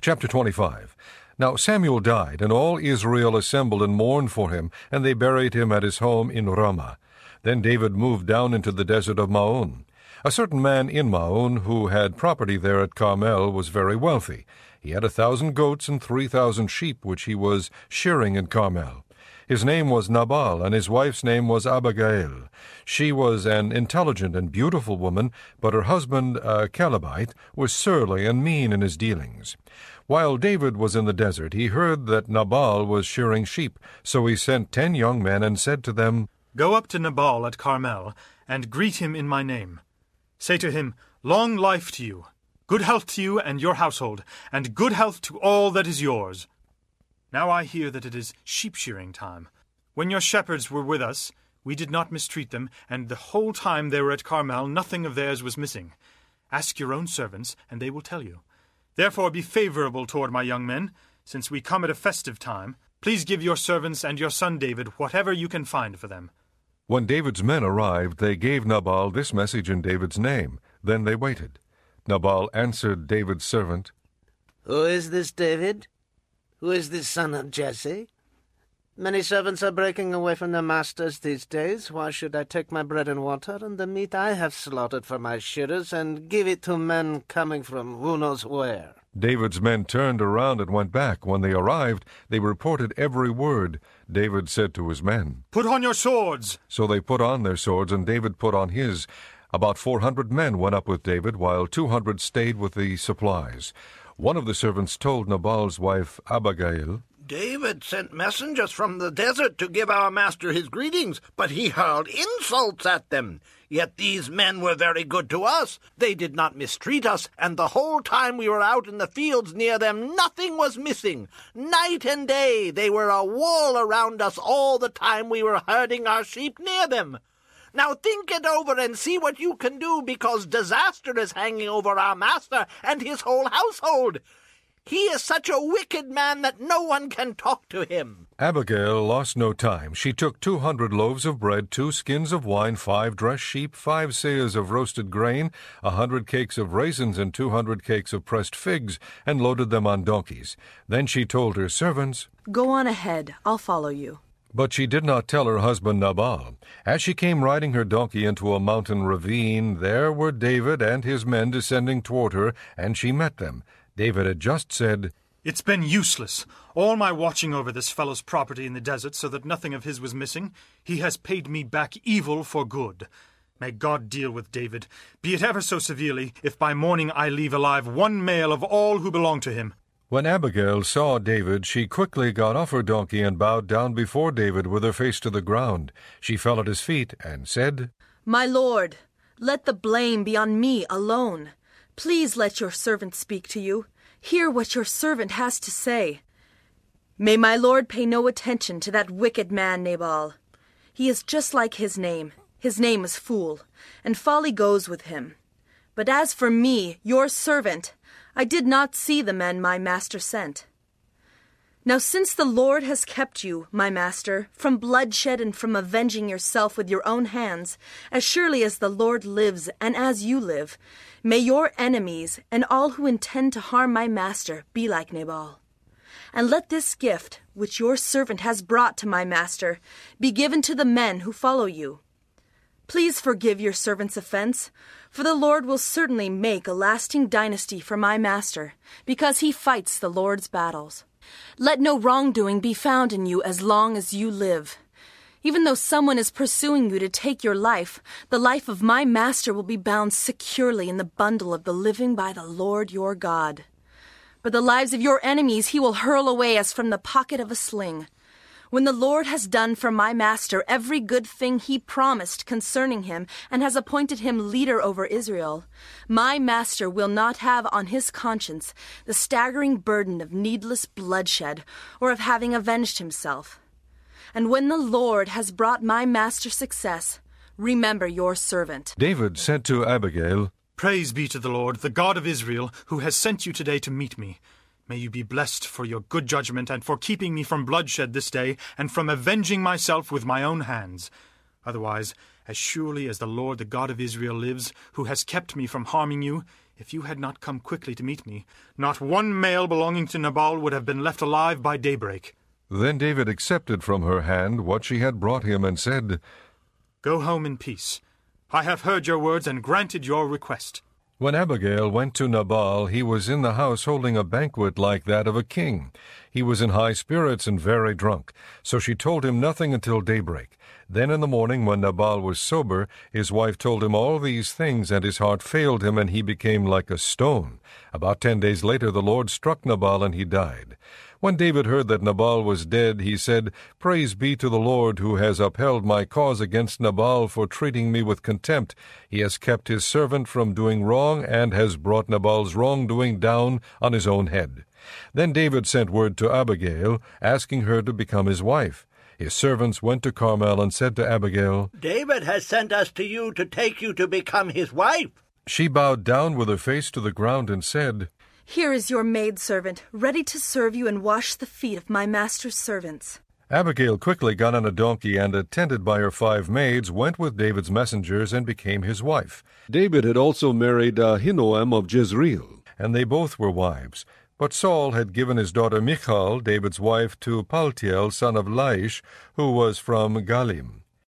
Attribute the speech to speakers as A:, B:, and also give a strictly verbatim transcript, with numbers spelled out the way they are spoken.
A: Chapter twenty-five. Now Samuel died, and all Israel assembled and mourned for him, and they buried him at his home in Ramah. Then David moved down into the desert of Maon. A certain man in Maon, who had property there at Carmel, was very wealthy. He had a thousand goats and three thousand sheep, which he was shearing in Carmel. His name was Nabal, and his wife's name was Abigail. She was an intelligent and beautiful woman, but her husband, a Calebite, was surly and mean in his dealings. While David was in the desert, he heard that Nabal was shearing sheep, so he sent ten young men and said to them,
B: "Go up to Nabal at Carmel, and greet him in my name. Say to him, 'Long life to you, good health to you and your household, and good health to all that is yours. Now I hear that it is sheep-shearing time. When your shepherds were with us, we did not mistreat them, and the whole time they were at Carmel nothing of theirs was missing. Ask your own servants, and they will tell you. Therefore be favorable toward my young men, since we come at a festive time. Please give your servants and your son David whatever you can find for them.'"
A: When David's men arrived, they gave Nabal this message in David's name. Then they waited. Nabal answered David's servant,
C: "Who is this David? Who is this son of Jesse? Many servants are breaking away from their masters these days. Why should I take my bread and water and the meat I have slaughtered for my shearers and give it to men coming from who knows where?"
A: David's men turned around and went back. When they arrived, they reported every word. David said to his men,
B: "Put on your swords!"
A: So they put on their swords, and David put on his. About four hundred men went up with David, while two hundred stayed with the supplies. One of the servants told Nabal's wife Abigail,
D: "David sent messengers from the desert to give our master his greetings, but he hurled insults at them. Yet these men were very good to us. They did not mistreat us, and the whole time we were out in the fields near them, nothing was missing. Night and day they were a wall around us all the time we were herding our sheep near them. Now think it over and see what you can do, because disaster is hanging over our master and his whole household. He is such a wicked man that no one can talk to him."
A: Abigail lost no time. She took two hundred loaves of bread, two skins of wine, five dressed sheep, five seahs of roasted grain, a hundred cakes of raisins, and two hundred cakes of pressed figs, and loaded them on donkeys. Then she told her servants,
E: "Go on ahead, I'll follow you."
A: But she did not tell her husband Nabal. As she came riding her donkey into a mountain ravine, there were David and his men descending toward her, and she met them. David had just said,
B: "It's been useless, all my watching over this fellow's property in the desert so that nothing of his was missing. He has paid me back evil for good. May God deal with David, be it ever so severely, if by morning I leave alive one male of all who belong to him."
A: When Abigail saw David, she quickly got off her donkey and bowed down before David with her face to the ground. She fell at his feet and said,
E: "My lord, let the blame be on me alone. Please let your servant speak to you. Hear what your servant has to say. May my lord pay no attention to that wicked man Nabal. He is just like his name. His name is Fool, and folly goes with him. But as for me, your servant, I did not see the men my master sent. Now since the Lord has kept you, my master, from bloodshed and from avenging yourself with your own hands, as surely as the Lord lives and as you live, may your enemies and all who intend to harm my master be like Nabal. And let this gift, which your servant has brought to my master, be given to the men who follow you. Please forgive your servant's offense, for the Lord will certainly make a lasting dynasty for my master, because he fights the Lord's battles. Let no wrongdoing be found in you as long as you live. Even though someone is pursuing you to take your life, the life of my master will be bound securely in the bundle of the living by the Lord your God. But the lives of your enemies he will hurl away as from the pocket of a sling. When the Lord has done for my master every good thing he promised concerning him and has appointed him leader over Israel, my master will not have on his conscience the staggering burden of needless bloodshed or of having avenged himself. And when the Lord has brought my master success, remember your servant."
A: David said to Abigail,
B: "Praise be to the Lord, the God of Israel, who has sent you today to meet me. May you be blessed for your good judgment and for keeping me from bloodshed this day and from avenging myself with my own hands. Otherwise, as surely as the Lord, the God of Israel, lives, who has kept me from harming you, If you had not come quickly to meet me, not one male belonging to Nabal would have been left alive by daybreak."
A: Then David accepted from her hand what she had brought him, and said,
B: "Go home in peace. I have heard your words and granted your request."
A: When Abigail went to Nabal, he was in the house holding a banquet like that of a king. He was in high spirits and very drunk, so she told him nothing until daybreak. Then in the morning, when Nabal was sober, his wife told him all these things, and his heart failed him, and he became like a stone. About ten days later the Lord struck Nabal, and he died. When David heard that Nabal was dead, he said, "Praise be to the Lord, who has upheld my cause against Nabal for treating me with contempt. He has kept his servant from doing wrong, and has brought Nabal's wrongdoing down on his own head." Then David sent word to Abigail, asking her to become his wife. His servants went to Carmel and said to Abigail,
D: "David has sent us to you to take you to become his wife."
A: She bowed down with her face to the ground and said,
E: "Here is your maidservant, ready to serve you and wash the feet of my master's servants."
A: Abigail quickly got on a donkey and, attended by her five maids, went with David's messengers and became his wife. David had also married Ahinoam of Jezreel, and they both were wives. But Saul had given his daughter Michal, David's wife, to Paltiel, son of Laish, who was from Galim.